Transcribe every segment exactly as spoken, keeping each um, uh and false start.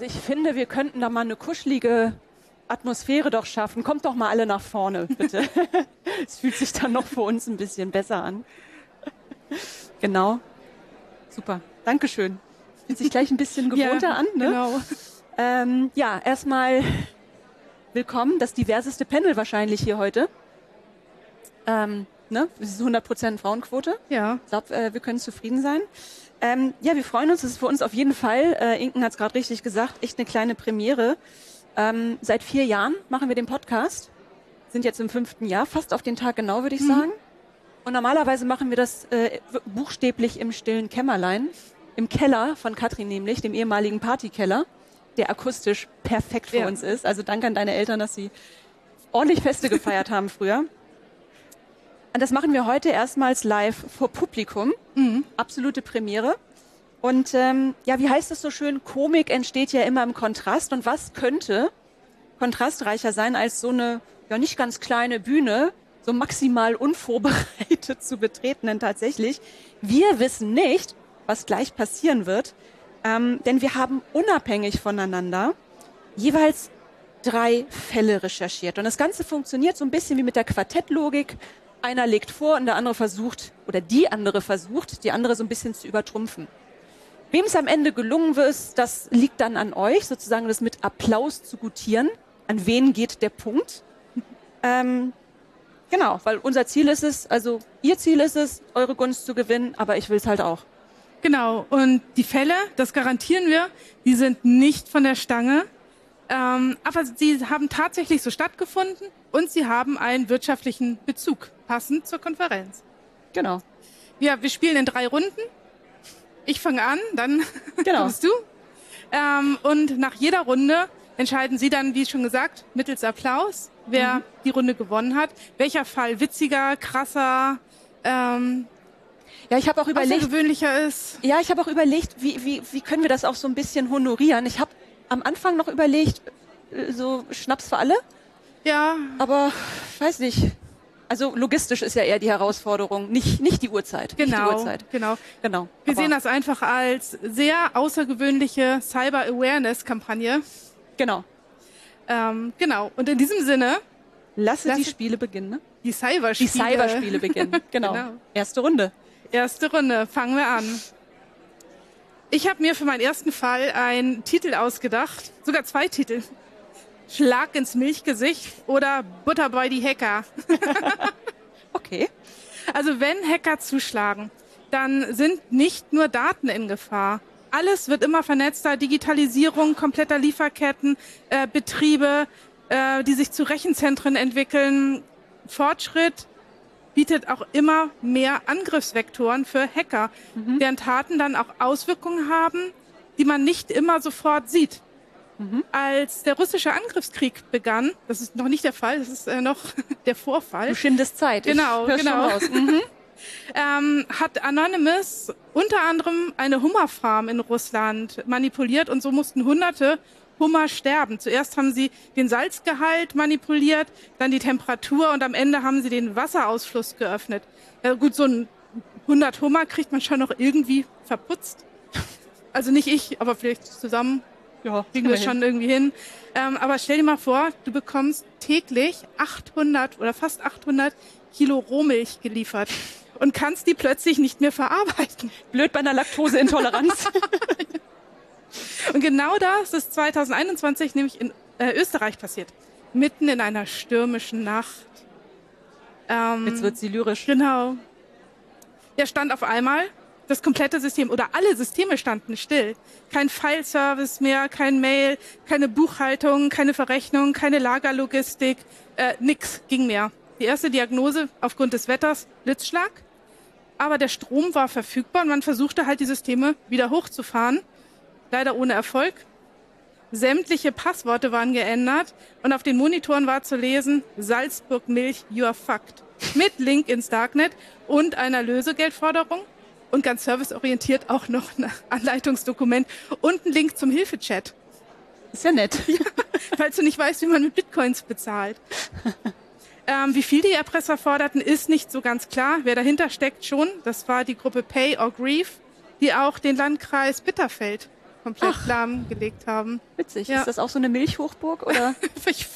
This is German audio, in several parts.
ich finde, wir könnten da mal eine kuschelige Atmosphäre doch schaffen. Kommt doch mal alle nach vorne, bitte. Es fühlt sich dann noch für uns ein bisschen besser an. Genau. Super. Dankeschön. Fühlt sich gleich ein bisschen gewohnter ja, an, ne? Genau. Ähm, ja, erstmal willkommen. Das diverseste Panel wahrscheinlich hier heute. Ähm, ne? Das ist hundert Prozent Frauenquote. Ja. Ich glaube, äh, wir können zufrieden sein. Ähm, ja, wir freuen uns. Das ist für uns auf jeden Fall, äh, Inken hat es gerade richtig gesagt, echt eine kleine Premiere. Ähm, seit vier Jahren machen wir den Podcast. Sind jetzt im fünften Jahr, fast auf den Tag genau, würde ich Mhm. sagen. Und normalerweise machen wir das äh, buchstäblich im stillen Kämmerlein. Im Keller von Katrin nämlich, dem ehemaligen Partykeller, der akustisch perfekt für Ja. uns ist. Also danke an deine Eltern, dass sie ordentlich Feste gefeiert haben früher. Und das machen wir heute erstmals live vor Publikum. Mhm. Absolute Premiere. Und ähm, ja, wie heißt es so schön? Komik entsteht ja immer im Kontrast. Und was könnte kontrastreicher sein, als so eine ja nicht ganz kleine Bühne, so maximal unvorbereitet zu betreten? Denn tatsächlich, wir wissen nicht, was gleich passieren wird. Ähm, denn wir haben unabhängig voneinander jeweils drei Fälle recherchiert. Und das Ganze funktioniert so ein bisschen wie mit der Quartettlogik. Einer legt vor und der andere versucht, oder die andere versucht, die andere so ein bisschen zu übertrumpfen. Wem es am Ende gelungen wird, das liegt dann an euch, sozusagen das mit Applaus zu gutieren. An wen geht der Punkt? Ähm, genau, weil unser Ziel ist es, also ihr Ziel ist es, eure Gunst zu gewinnen, aber ich will es halt auch. Genau. Und die Fälle, das garantieren wir, die sind nicht von der Stange. Ähm, aber sie haben tatsächlich so stattgefunden und sie haben einen wirtschaftlichen Bezug, passend zur Konferenz. Genau. Ja, wir spielen in drei Runden. Ich fange an, dann Genau. kommst du. Ähm, und nach jeder Runde entscheiden Sie dann, wie schon gesagt, mittels Applaus, wer Mhm. die Runde gewonnen hat. Welcher Fall witziger, krasser, ähm, Ja, ich habe auch überlegt, außergewöhnlicher ist. ja, ich habe auch überlegt, wie, wie, wie können wir das auch so ein bisschen honorieren. Ich habe am Anfang noch überlegt, äh, so Schnaps für alle, Ja, aber weiß nicht. Also logistisch ist ja eher die Herausforderung, nicht, nicht die Uhrzeit. Nicht die genau, Uhrzeit. genau. Genau. Wir aber- sehen das einfach als sehr außergewöhnliche Cyber-Awareness-Kampagne. Genau. Ähm, genau. Und in diesem Sinne, Lasse Lasse- die Spiele beginnen. Ne? die Die Cyberspiele. Cyberspiele beginnen. Genau. Genau. Erste Runde. Erste Runde, fangen wir an. Ich habe mir für meinen ersten Fall einen Titel ausgedacht, sogar zwei Titel. Schlag ins Milchgesicht oder Butter bei die Hacker. Okay. Also wenn Hacker zuschlagen, dann sind nicht nur Daten in Gefahr. Alles wird immer vernetzter, Digitalisierung kompletter Lieferketten, äh, Betriebe, äh, die sich zu Rechenzentren entwickeln. Fortschritt bietet auch immer mehr Angriffsvektoren für Hacker, Mhm. deren Taten dann auch Auswirkungen haben, die man nicht immer sofort sieht. Mhm. Als der russische Angriffskrieg begann, das ist noch nicht der Fall, das ist äh, noch der Vorfall. Du schindest Zeit. Genau, ich hör's genau. Schon raus. Mhm. Ähm, hat Anonymous unter anderem eine Hummerfarm in Russland manipuliert und so mussten hunderte Hummer sterben. Zuerst haben sie den Salzgehalt manipuliert, dann die Temperatur und am Ende haben sie den Wasserausfluss geöffnet. Ja, gut, so ein hundert Hummer kriegt man schon noch irgendwie verputzt. Also nicht ich, aber vielleicht zusammen Ja, kriegen wir es schon irgendwie hin. Ähm, aber stell dir mal vor, du bekommst täglich achthundert oder fast achthundert Kilo Rohmilch geliefert und kannst die plötzlich nicht mehr verarbeiten. Blöd bei einer Laktoseintoleranz. Und genau das ist zwanzig einundzwanzig nämlich in äh, Österreich passiert. Mitten in einer stürmischen Nacht. Ähm, Jetzt wird sie lyrisch. Genau. Ja, stand auf einmal das komplette System oder alle Systeme standen still. Kein File-Service mehr, kein Mail, keine Buchhaltung, keine Verrechnung, keine Lagerlogistik, äh, nix ging mehr. Die erste Diagnose aufgrund des Wetters, Blitzschlag. Aber der Strom war verfügbar und man versuchte halt die Systeme wieder hochzufahren. Leider ohne Erfolg. Sämtliche Passworte waren geändert und auf den Monitoren war zu lesen, Salzburg Milch, you are fucked. Mit Link ins Darknet und einer Lösegeldforderung und ganz serviceorientiert auch noch ein Anleitungsdokument und ein Link zum Hilfechat. Ist ja nett. Falls du nicht weißt, wie man mit Bitcoins bezahlt. ähm, wie viel die Erpresser forderten, ist nicht so ganz klar. Wer dahinter steckt schon, das war die Gruppe Pay or Grieve, die auch den Landkreis Bitterfeld komplett Ach. lahmgelegt haben. Witzig. Ja. Ist das auch so eine Milchhochburg, oder? Ich,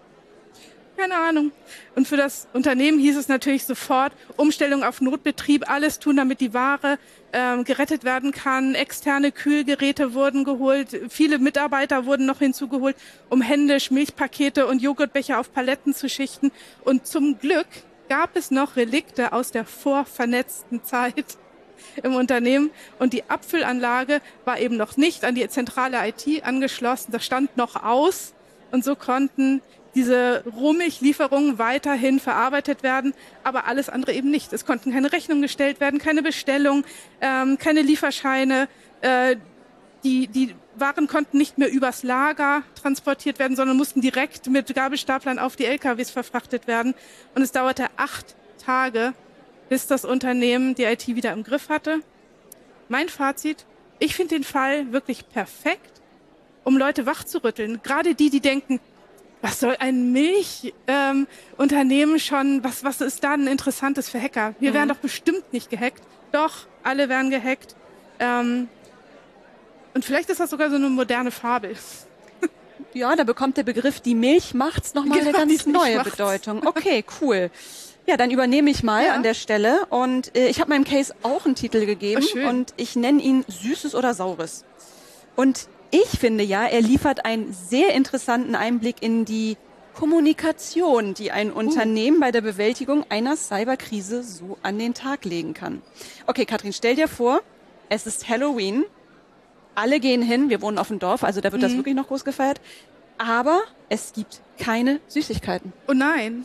keine Ahnung. Und für das Unternehmen hieß es natürlich sofort, Umstellung auf Notbetrieb, alles tun, damit die Ware ähm, gerettet werden kann. Externe Kühlgeräte wurden geholt, viele Mitarbeiter wurden noch hinzugeholt, um händisch Milchpakete und Joghurtbecher auf Paletten zu schichten. Und zum Glück gab es noch Relikte aus der vorvernetzten Zeit im Unternehmen. Und die Abfüllanlage war eben noch nicht an die zentrale I T angeschlossen. Das stand noch aus. Und so konnten diese Rohmilchlieferungen weiterhin verarbeitet werden, aber alles andere eben nicht. Es konnten keine Rechnungen gestellt werden, keine Bestellung, ähm, keine Lieferscheine. Äh, die, die Waren konnten nicht mehr übers Lager transportiert werden, sondern mussten direkt mit Gabelstaplern auf die L K Ws verfrachtet werden. Und es dauerte acht Tage, bis das Unternehmen die I T wieder im Griff hatte. Mein Fazit, ich finde den Fall wirklich perfekt, um Leute wachzurütteln. Gerade die, die denken, was soll ein Milchunternehmen ähm, schon, was, was ist da ein interessantes für Hacker? Wir mhm. werden doch bestimmt nicht gehackt. Doch, alle werden gehackt. Ähm, und vielleicht ist das sogar so eine moderne Fabel. Ja, da bekommt der Begriff die Milch macht's nochmal genau, eine ganz neue macht's. Bedeutung. Okay, cool. Ja, dann übernehme ich mal ja. an der Stelle. Und äh, ich habe meinem Case auch einen Titel gegeben. Ach, und ich nenne ihn Süßes oder Saures. Und ich finde ja, er liefert einen sehr interessanten Einblick in die Kommunikation, die ein Unternehmen uh. bei der Bewältigung einer Cyberkrise so an den Tag legen kann. Okay, Katrin, stell dir vor, es ist Halloween. Alle gehen hin, wir wohnen auf dem Dorf, also da wird mhm. das wirklich noch groß gefeiert. Aber es gibt keine Süßigkeiten. Oh nein.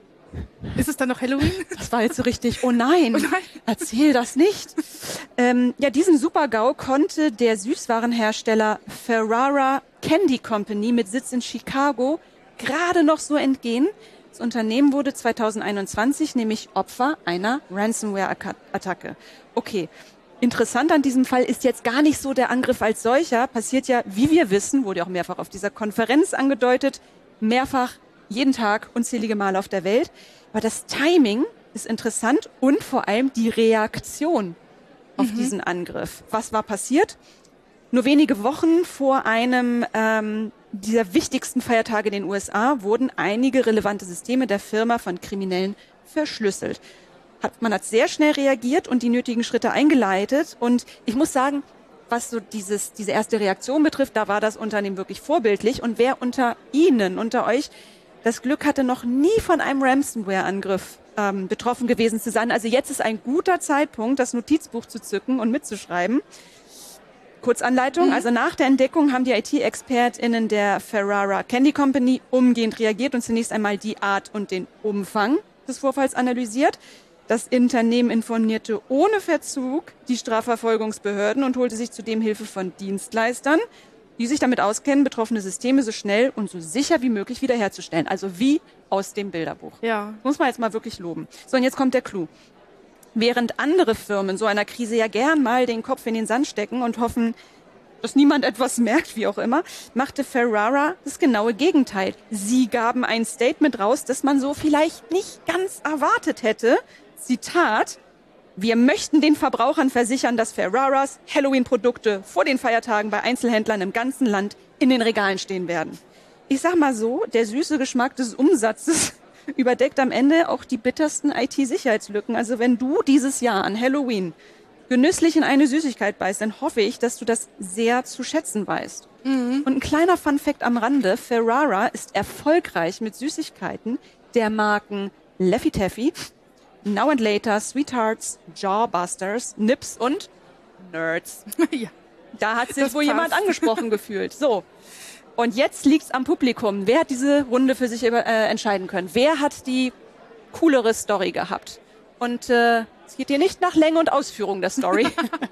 Ist es dann noch Halloween? Das war jetzt so richtig, oh nein, oh nein. erzähl das nicht. Ähm, ja, diesen Super-GAU konnte der Süßwarenhersteller Ferrara Candy Company mit Sitz in Chicago gerade noch so entgehen. Das Unternehmen wurde zweitausendeinundzwanzig nämlich Opfer einer Ransomware-Attacke. Okay, interessant an diesem Fall ist jetzt gar nicht so der Angriff als solcher. Passiert ja, wie wir wissen, wurde auch mehrfach auf dieser Konferenz angedeutet, mehrfach jeden Tag unzählige Male auf der Welt. Aber das Timing ist interessant und vor allem die Reaktion auf mhm. diesen Angriff. Was war passiert? Nur wenige Wochen vor einem ähm, dieser wichtigsten Feiertage in den U S A wurden einige relevante Systeme der Firma von Kriminellen verschlüsselt. Hat, man hat sehr schnell reagiert und die nötigen Schritte eingeleitet. Und ich muss sagen, was so dieses, diese erste Reaktion betrifft, da war das Unternehmen wirklich vorbildlich. Und wer unter Ihnen, unter euch, das Glück hatte, noch nie von einem Ransomware-Angriff ähm, betroffen gewesen zu sein. Also jetzt ist ein guter Zeitpunkt, das Notizbuch zu zücken und mitzuschreiben. Kurzanleitung. Mhm. Also nach der Entdeckung haben die I T-ExpertInnen der Ferrara Candy Company umgehend reagiert und zunächst einmal die Art und den Umfang des Vorfalls analysiert. Das Unternehmen informierte ohne Verzug die Strafverfolgungsbehörden und holte sich zudem Hilfe von Dienstleistern, die sich damit auskennen, betroffene Systeme so schnell und so sicher wie möglich wiederherzustellen. Also wie aus dem Bilderbuch. Ja. Muss man jetzt mal wirklich loben. So, und jetzt kommt der Clou. Während andere Firmen so einer Krise ja gern mal den Kopf in den Sand stecken und hoffen, dass niemand etwas merkt, wie auch immer, machte Ferrara das genaue Gegenteil. Sie gaben ein Statement raus, das man so vielleicht nicht ganz erwartet hätte. Zitat: Wir möchten den Verbrauchern versichern, dass Ferraras Halloween-Produkte vor den Feiertagen bei Einzelhändlern im ganzen Land in den Regalen stehen werden. Ich sag mal so, der süße Geschmack des Umsatzes überdeckt am Ende auch die bittersten I T-Sicherheitslücken. Also wenn du dieses Jahr an Halloween genüsslich in eine Süßigkeit beißt, dann hoffe ich, dass du das sehr zu schätzen weißt. Mhm. Und ein kleiner Funfact am Rande: Ferrara ist erfolgreich mit Süßigkeiten der Marken Laffy Taffy, Now and Later, Sweethearts, Jawbusters, Nips und Nerds. Ja. Da hat sich Das wohl passt. jemand angesprochen gefühlt. So. Und jetzt liegt's am Publikum. Wer hat diese Runde für sich über, äh, entscheiden können? Wer hat die coolere Story gehabt? Und äh, es geht hier nicht nach Länge und Ausführung der Story.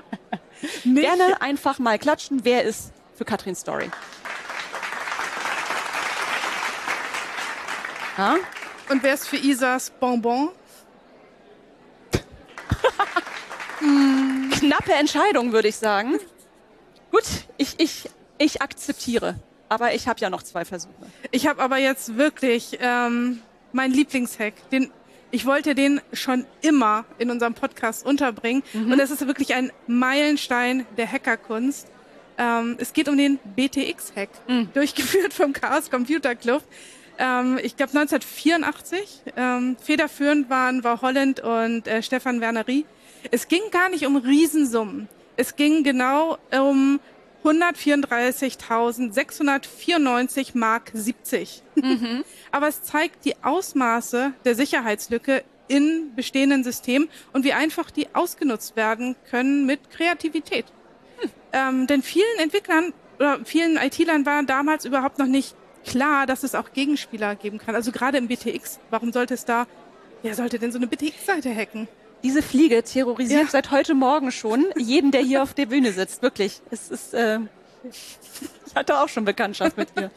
Gerne einfach mal klatschen. Wer ist für Katrins Story? Ha? Und wer ist für Isas Bonbon? Knappe Entscheidung, würde ich sagen. Gut, ich, ich, ich akzeptiere. Aber ich habe ja noch zwei Versuche. Ich habe aber jetzt wirklich ähm, meinen Lieblingshack. Den, ich wollte den schon immer in unserem Podcast unterbringen. Mhm. Und es ist wirklich ein Meilenstein der Hackerkunst. Ähm, es geht um den B T X-Hack, mhm. durchgeführt vom Chaos Computer Club. Ähm, ich glaube neunzehnhundertvierundachtzig. Ähm, federführend waren war Holland und äh, Stefan Wernery. Es ging gar nicht um Riesensummen. Es ging genau um hundertvierunddreißigtausendsechshundertvierundneunzig Mark siebzig. Mhm. Aber es zeigt die Ausmaße der Sicherheitslücke in bestehenden Systemen und wie einfach die ausgenutzt werden können mit Kreativität. Hm. Ähm, denn vielen Entwicklern oder vielen I T-Lern war damals überhaupt noch nicht klar, dass es auch Gegenspieler geben kann. Also gerade im B T X. Warum sollte es da, wer sollte denn so eine B T X-Seite hacken? Diese Fliege terrorisiert ja. seit heute Morgen schon jeden, der hier auf der Bühne sitzt. Wirklich. Es ist, äh, ich hatte auch schon Bekanntschaft mit ihr.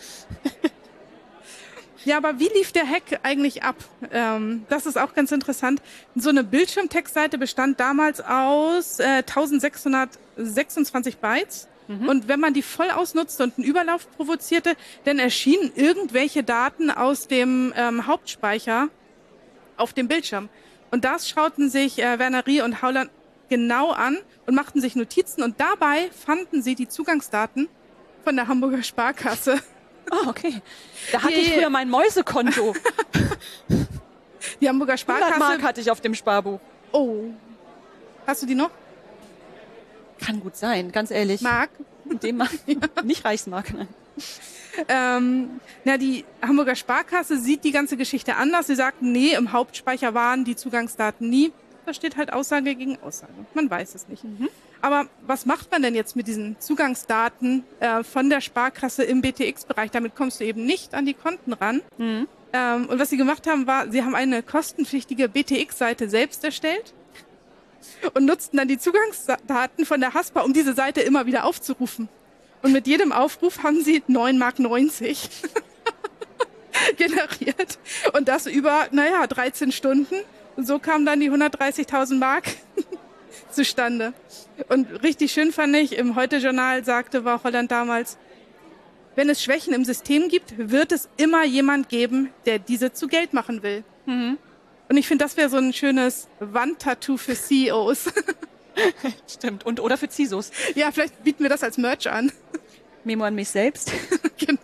Ja, aber wie lief der Hack eigentlich ab? Ähm, das ist auch ganz interessant. So eine Bildschirmtextseite bestand damals aus äh, eintausendsechshundertsechsundzwanzig Bytes. Mhm. Und wenn man die voll ausnutzte und einen Überlauf provozierte, dann erschienen irgendwelche Daten aus dem ähm, Hauptspeicher auf dem Bildschirm. Und das schauten sich äh, Wernery und Howland genau an und machten sich Notizen. Und dabei fanden sie die Zugangsdaten von der Hamburger Sparkasse. Oh, okay. Da hatte die, ich früher mein Mäusekonto. Die Hamburger Sparkasse. hundert Mark hatte ich auf dem Sparbuch. Oh. Hast du die noch? Kann gut sein, ganz ehrlich. Mark? Dem Mark. Nicht Reichsmark, nein. Ähm, na, die Hamburger Sparkasse sieht die ganze Geschichte anders. Sie sagt, nee, im Hauptspeicher waren die Zugangsdaten nie. Da steht halt Aussage gegen Aussage. Man weiß es nicht. Mhm. Aber was macht man denn jetzt mit diesen Zugangsdaten äh, von der Sparkasse im B T X-Bereich? Damit kommst du eben nicht an die Konten ran. Mhm. Ähm, und was sie gemacht haben, war, sie haben eine kostenpflichtige B T X-Seite selbst erstellt und nutzten dann die Zugangsdaten von der Haspa, um diese Seite immer wieder aufzurufen. Und mit jedem Aufruf haben sie neun Mark neunzig generiert. Und das über, naja, dreizehn Stunden. Und so kamen dann die hundertdreißigtausend Mark zustande. Und richtig schön fand ich, im Heute-Journal sagte war Holland damals, wenn es Schwächen im System gibt, wird es immer jemand geben, der diese zu Geld machen will. Mhm. Und ich finde, das wäre so ein schönes Wandtattoo für C E Os. Stimmt. Und oder für C I S Os. Ja, vielleicht bieten wir das als Merch an. Memo an mich selbst. Genau.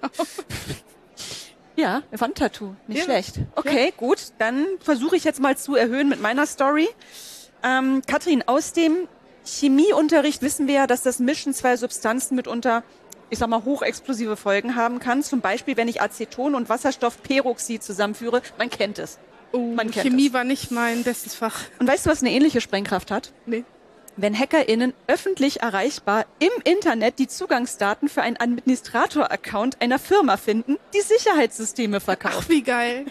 Ja, Wandtattoo. Nicht ja. schlecht. Okay, ja. Gut. Dann versuche ich jetzt mal zu erhöhen mit meiner Story. Ähm, Katrin, aus dem Chemieunterricht wissen wir ja, dass das Mischen zweier Substanzen mitunter, ich sag mal, hochexplosive Folgen haben kann. Zum Beispiel, wenn ich Aceton und Wasserstoffperoxid zusammenführe. Man kennt es. Oh, Man kennt Chemie es. War nicht mein bestes Fach. Und weißt du, was eine ähnliche Sprengkraft hat? Nee. Wenn HackerInnen öffentlich erreichbar im Internet die Zugangsdaten für einen Administrator-Account einer Firma finden, die Sicherheitssysteme verkauft. Ach, wie geil.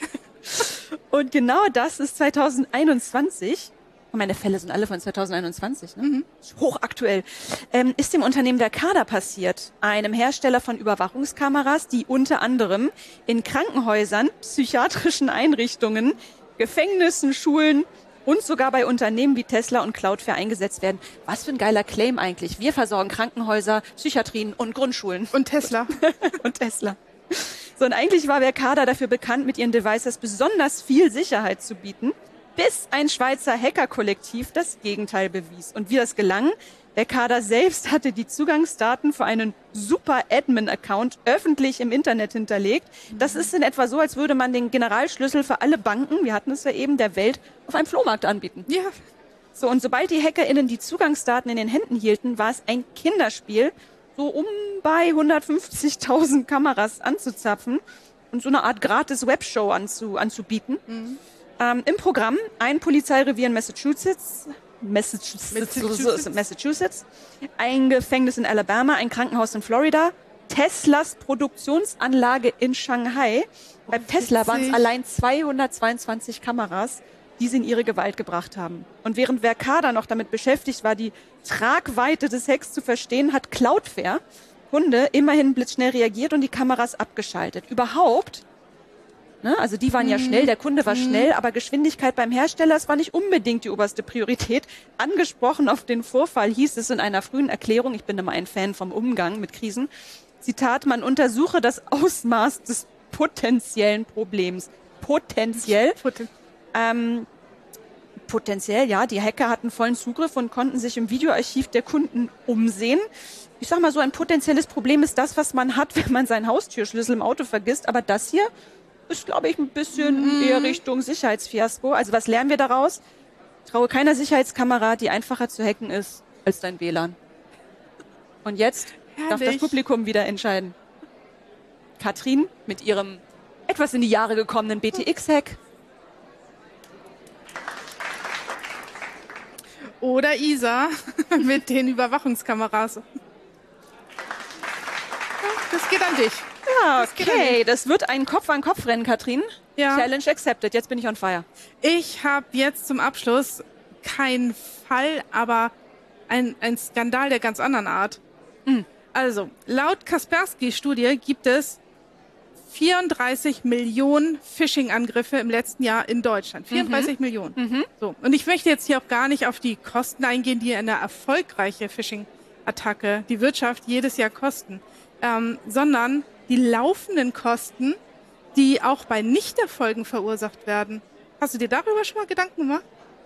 Und genau das ist zweitausendeinundzwanzig, meine Fälle sind alle von zweitausendeinundzwanzig, ne? Mhm. Hochaktuell, ähm, ist dem Unternehmen Verkada passiert, einem Hersteller von Überwachungskameras, die unter anderem in Krankenhäusern, psychiatrischen Einrichtungen, Gefängnissen, Schulen und sogar bei Unternehmen wie Tesla und Cloudflare eingesetzt werden. Was für ein geiler Claim eigentlich. Wir versorgen Krankenhäuser, Psychiatrien und Grundschulen. Und Tesla. Und Tesla. So, und eigentlich war Verkada dafür bekannt, mit ihren Devices besonders viel Sicherheit zu bieten, bis ein Schweizer Hacker-Kollektiv das Gegenteil bewies. Und wie das gelang? Verkada selbst hatte die Zugangsdaten für einen Super-Admin-Account öffentlich im Internet hinterlegt. Das ist in etwa so, als würde man den Generalschlüssel für alle Banken, wir hatten es ja eben, der Welt auf einem Flohmarkt anbieten. Ja. So, und sobald die HackerInnen die Zugangsdaten in den Händen hielten, war es ein Kinderspiel, so um bei hundertfünfzigtausend Kameras anzuzapfen und so eine Art gratis Webshow anzu, anzubieten. Mhm. Ähm, Im Programm ein Polizeirevier in Massachusetts, Massachusetts, Massachusetts. Massachusetts, ein Gefängnis in Alabama, ein Krankenhaus in Florida, Teslas Produktionsanlage in Shanghai. Oh, Bei Tesla waren es allein zweihundertzweiundzwanzig Kameras, die sie in ihre Gewalt gebracht haben. Und während Verkada noch damit beschäftigt war, die Tragweite des Hacks zu verstehen, hat Cloudflare, Kunde, immerhin blitzschnell reagiert und die Kameras abgeschaltet. Überhaupt, ne, also die waren ja schnell, der Kunde war schnell, aber Geschwindigkeit beim Hersteller, das war nicht unbedingt die oberste Priorität. Angesprochen auf den Vorfall hieß es in einer frühen Erklärung, ich bin immer ein Fan vom Umgang mit Krisen, Zitat, man untersuche das Ausmaß des potenziellen Problems. Potenziell. Poten- Ähm, potenziell, ja. Die Hacker hatten vollen Zugriff und konnten sich im Videoarchiv der Kunden umsehen. Ich sag mal so, ein potenzielles Problem ist das, was man hat, wenn man seinen Haustürschlüssel im Auto vergisst. Aber das hier ist, glaube ich, ein bisschen eher Richtung Sicherheitsfiasko. Also was lernen wir daraus? Traue keiner Sicherheitskamera, die einfacher zu hacken ist als dein W L A N. Und jetzt Herrlich. darf das Publikum wieder entscheiden. Katrin mit ihrem etwas in die Jahre gekommenen B T X-Hack. Oder Isa mit den Überwachungskameras. Das geht an dich. Ja, Das geht an okay. Das wird ein Kopf-an-Kopf-Rennen, Katrin. Ja. Challenge accepted. Jetzt bin ich on fire. Ich habe jetzt zum Abschluss keinen Fall, aber ein, ein Skandal der ganz anderen Art. Mhm. Also, laut Kaspersky-Studie gibt es vierunddreißig Millionen Phishing-Angriffe im letzten Jahr in Deutschland. vierunddreißig Millionen. Mhm. So. Und ich möchte jetzt hier auch gar nicht auf die Kosten eingehen, die eine erfolgreiche Phishing-Attacke die Wirtschaft jedes Jahr kosten, ähm, sondern die laufenden Kosten, die auch bei Nichterfolgen verursacht werden. Hast du dir darüber schon mal Gedanken gemacht?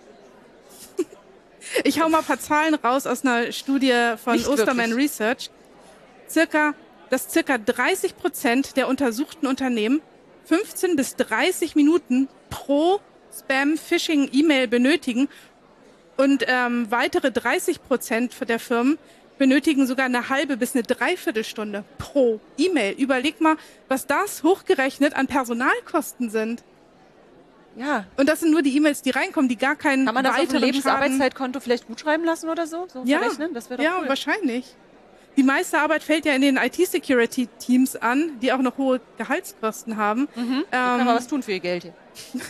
Ich hau mal ein paar Zahlen raus aus einer Studie von Nicht Osterman wirklich. Research. Circa, dass circa dreißig Prozent der untersuchten Unternehmen fünfzehn bis dreißig Minuten pro Spam-Phishing-E-Mail benötigen und ähm, weitere dreißig Prozent der Firmen benötigen sogar eine halbe bis eine Dreiviertelstunde pro E-Mail. Überleg mal, was das hochgerechnet an Personalkosten sind. Ja. Und das sind nur die E-Mails, die reinkommen, die gar keinen Kann man das auf dem weiteren Schaden... Lebensarbeitszeitkonto vielleicht gut schreiben lassen oder so? So Ja, verrechnen? Das wäre doch ja, cool. wahrscheinlich. Die meiste Arbeit fällt ja in den I T-Security-Teams an, die auch noch hohe Gehaltskosten haben. Mhm. Kann Ähm, man was tun für ihr Geld hier.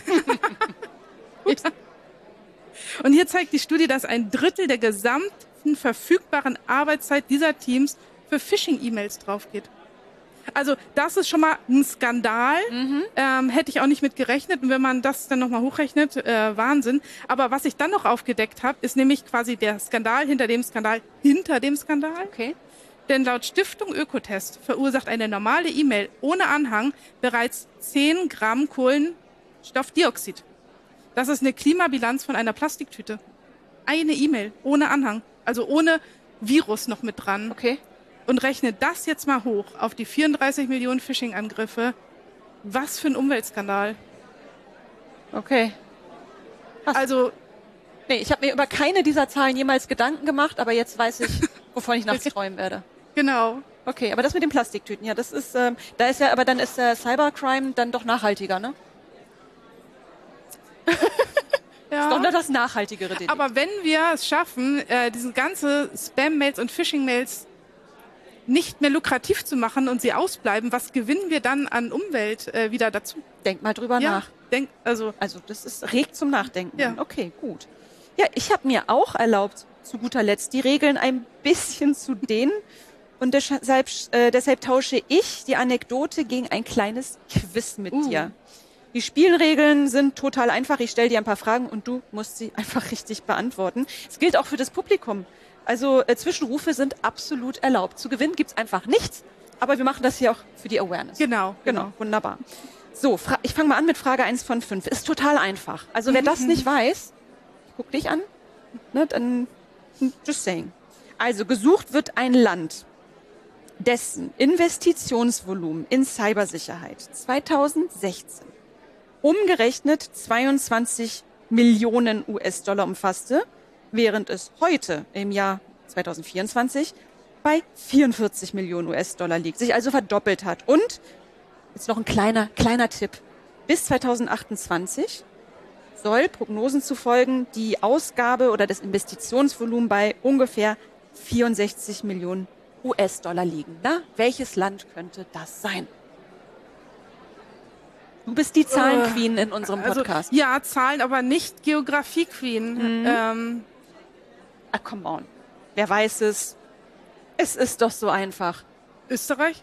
Und hier zeigt die Studie, dass ein Drittel der gesamten verfügbaren Arbeitszeit dieser Teams für Phishing-E-Mails draufgeht. Also das ist schon mal ein Skandal. Mhm. Ähm, hätte ich auch nicht mit gerechnet. Und wenn man das dann nochmal hochrechnet, äh, Wahnsinn. Aber was ich dann noch aufgedeckt habe, ist nämlich quasi der Skandal hinter dem Skandal hinter dem Skandal. Okay. Denn laut Stiftung Ökotest verursacht eine normale E-Mail ohne Anhang bereits zehn Gramm Kohlenstoffdioxid. Das ist eine Klimabilanz von einer Plastiktüte. Eine E-Mail ohne Anhang, also ohne Virus noch mit dran. Okay. Und rechne das jetzt mal hoch auf die vierunddreißig Millionen Phishing-Angriffe. Was für ein Umweltskandal. Okay. Krass. Also, Nee, ich habe mir über keine dieser Zahlen jemals Gedanken gemacht, aber jetzt weiß ich, wovon ich nachts träumen werde. genau. Okay, aber das mit den Plastiktüten, ja, das ist, ähm, da ist ja, aber dann ist der Cybercrime dann doch nachhaltiger, ne? Ja. Doch nur das nachhaltigere Delikt. Aber wenn wir es schaffen, äh, diese ganze Spam-Mails und Phishing-Mails nicht mehr lukrativ zu machen und sie ausbleiben, was gewinnen wir dann an Umwelt äh, wieder dazu? Denk mal drüber Ja, nach. denk, also Also das ist regt zum Nachdenken. Ja. an. Okay, gut. Ja, ich habe mir auch erlaubt, zu guter Letzt die Regeln ein bisschen zu dehnen. Und deshalb, äh, deshalb tausche ich die Anekdote gegen ein kleines Quiz mit Uh. dir. Die Spielregeln sind total einfach. Ich stelle dir ein paar Fragen und du musst sie einfach richtig beantworten. Es gilt auch für das Publikum. Also äh, Zwischenrufe sind absolut erlaubt. Zu gewinnen gibt's einfach nichts, aber wir machen das hier auch für die Awareness. genau, Genau, wunderbar. So, fra- ich fange mal an mit Frage eins von fünf. Ist total einfach. Also wer das nicht weiß, ich guck dich an, ne, dann just saying. Also gesucht wird ein Land, dessen Investitionsvolumen in Cybersicherheit zweitausendsechzehn umgerechnet zweiundzwanzig Millionen U S-Dollar umfasste, während es heute im Jahr zweitausendvierundzwanzig bei vierundvierzig Millionen U S-Dollar liegt, sich also verdoppelt hat. Und jetzt noch ein kleiner, kleiner Tipp. Bis zweitausendachtundzwanzig soll Prognosen zufolge die Ausgabe oder das Investitionsvolumen bei ungefähr vierundsechzig Millionen U S-Dollar liegen. Na, welches Land könnte das sein? Du bist die Zahlenqueen in unserem Podcast. Also, ja, Zahlen, aber nicht Geografie-Queen. Mhm. Ähm, Ah, come on. Wer weiß es? Es ist doch so einfach. Österreich?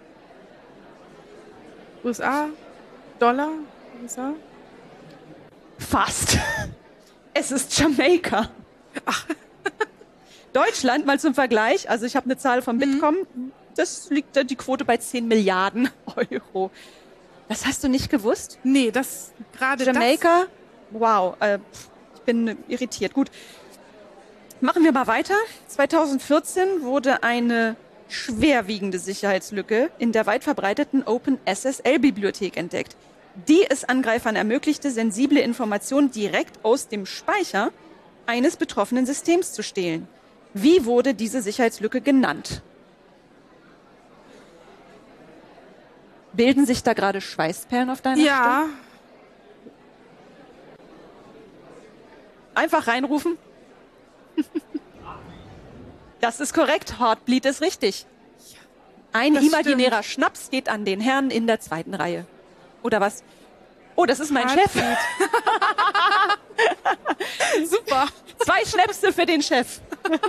U S A? Dollar? U S A? Fast. Es ist Jamaika. Deutschland, mal zum Vergleich, also ich habe eine Zahl vom Bitkom, das liegt da die Quote bei zehn Milliarden Euro. Das hast du nicht gewusst? Nee, das gerade das. Jamaika, wow, äh, pff, ich bin irritiert. Gut, machen wir mal weiter. zweitausendvierzehn wurde eine schwerwiegende Sicherheitslücke in der weit verbreiteten OpenSSL-Bibliothek entdeckt, die es Angreifern ermöglichte, sensible Informationen direkt aus dem Speicher eines betroffenen Systems zu stehlen. Wie wurde diese Sicherheitslücke genannt? Bilden sich da gerade Schweißperlen auf deiner Ja. Stirn? Einfach reinrufen. Das ist korrekt. Heartbleed ist richtig. Ein das imaginärer Schnaps geht an den Herrn in der zweiten Reihe. Oder was? Oh, das ist mein Chef. Super. Zwei Schnäpse für den Chef.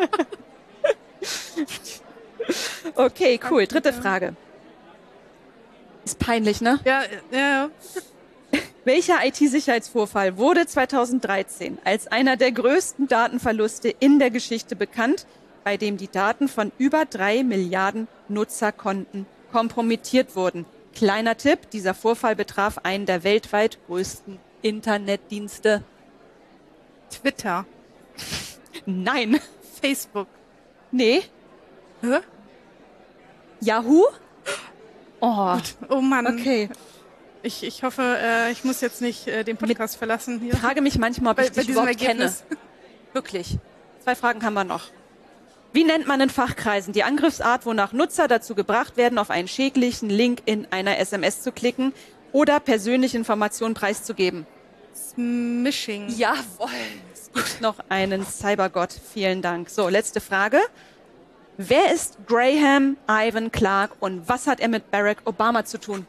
Okay, cool. Dritte Frage. Ist peinlich, ne? Ja, ja. Welcher I T-Sicherheitsvorfall wurde zweitausenddreizehn als einer der größten Datenverluste in der Geschichte bekannt, bei dem die Daten von über drei Milliarden Nutzerkonten kompromittiert wurden? Kleiner Tipp, dieser Vorfall betraf einen der weltweit größten Internetdienste. Twitter. Nein. Facebook. Nee. Hä? Yahoo? Oh, Oh Mann. okay. Ich, ich hoffe, äh, ich muss jetzt nicht äh, den Podcast verlassen hier. Ich frage mich manchmal, ob Bei- ich bei dich diesem überhaupt kenne. Ergebnis. Wirklich. Zwei Fragen haben wir noch. Wie nennt man in Fachkreisen die Angriffsart, wonach Nutzer dazu gebracht werden, auf einen schädlichen Link in einer S M S zu klicken oder persönliche Informationen preiszugeben? Smishing. Jawohl. Es gibt noch einen Cybergott. Vielen Dank. So, letzte Frage. Wer ist Graham Ivan Clark und was hat er mit Barack Obama zu tun?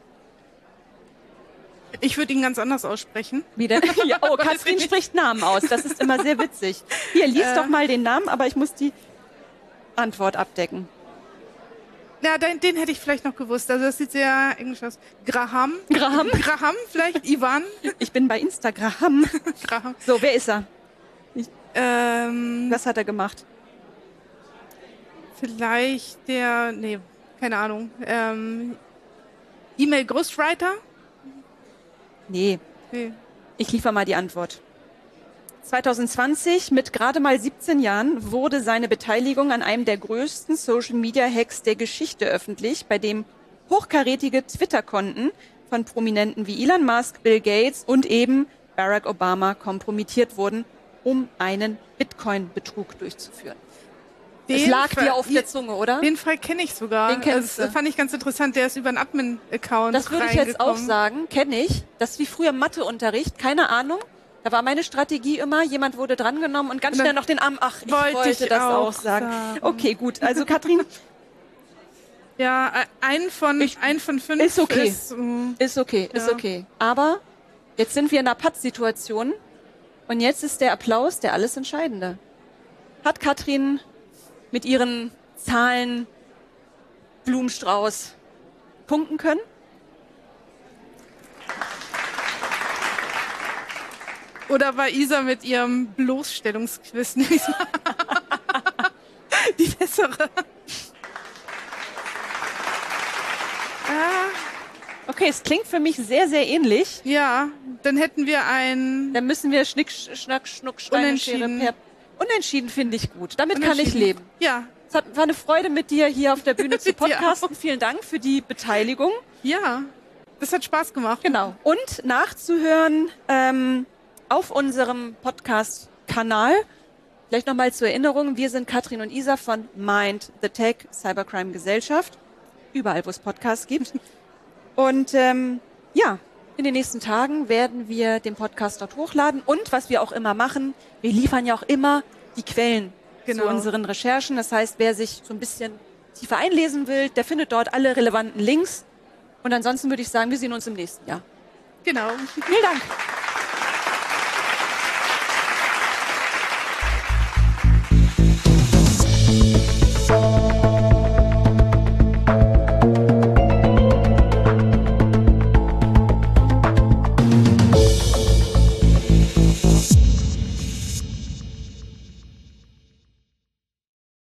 Ich würde ihn ganz anders aussprechen. Wie denn? Ja, oh, Weiß Katrin ich. spricht Namen aus. Das ist immer sehr witzig. Hier, lies Äh. doch mal den Namen, aber ich muss die Antwort abdecken. Ja, den, den hätte ich vielleicht noch gewusst. Also das sieht sehr englisch aus. Graham. Graham? Graham, vielleicht. Ivan. Ich bin bei Instagram. Graham. So, wer ist er? Ähm, Was hat er gemacht? vielleicht der, nee, keine Ahnung. Ähm, E-Mail Ghostwriter? Nee, Nee. ich liefere mal die Antwort. zweitausendzwanzig, mit gerade mal siebzehn Jahren, wurde seine Beteiligung an einem der größten Social-Media-Hacks der Geschichte öffentlich, bei dem hochkarätige Twitter-Konten von Prominenten wie Elon Musk, Bill Gates und eben Barack Obama kompromittiert wurden, um einen Bitcoin-Betrug durchzuführen. Es lag Fall- dir auf der Zunge, oder? Den Fall kenne ich sogar. Den kennst das du. fand ich ganz interessant. Der ist über einen Admin-Account Das würde ich jetzt auch reingekommen. sagen, kenne ich. Das ist wie früher Matheunterricht, keine Ahnung. Da war meine Strategie immer, jemand wurde drangenommen und ganz Und dann schnell noch den Arm, ach, ich wollte wollte, ich das auch, auch sagen. sagen. Okay, gut. Also Katrin, Ja, äh, ein von, Ich- ein von fünf ist okay. Ist, mm, ist okay, ist Ja. okay. Aber jetzt sind wir in einer Pattsituation und jetzt ist der Applaus der alles Entscheidende. Hat Katrin mit ihren Zahlen Blumenstrauß punkten können? Oder war Isa mit ihrem Bloßstellungsquiz nicht die bessere? Ah, Okay, es klingt für mich sehr, sehr ähnlich. ja, dann hätten wir ein Dann müssen wir Schnick, Schnack, Schnuck, Steine, Schere, Unentschieden. Per... Unentschieden finde ich gut. Damit kann ich Unentschieden. leben. Ja, Es hat, war eine Freude, mit dir hier auf der Bühne zu Mit dir podcasten. Vielen Dank für die Beteiligung. ja, das hat Spaß gemacht. Genau. Und nachzuhören ähm, auf unserem Podcast-Kanal. Vielleicht nochmal zur Erinnerung, wir sind Katrin und Isa von Mind the Tech Cybercrime Gesellschaft. Überall, wo es Podcasts gibt. Und ähm, ja, in den nächsten Tagen werden wir den Podcast dort hochladen. Und was wir auch immer machen, wir liefern ja auch immer die Quellen Genau. zu unseren Recherchen. Das heißt, wer sich so ein bisschen tiefer einlesen will, der findet dort alle relevanten Links. Und ansonsten würde ich sagen, wir sehen uns im nächsten Jahr. Genau. Vielen Dank.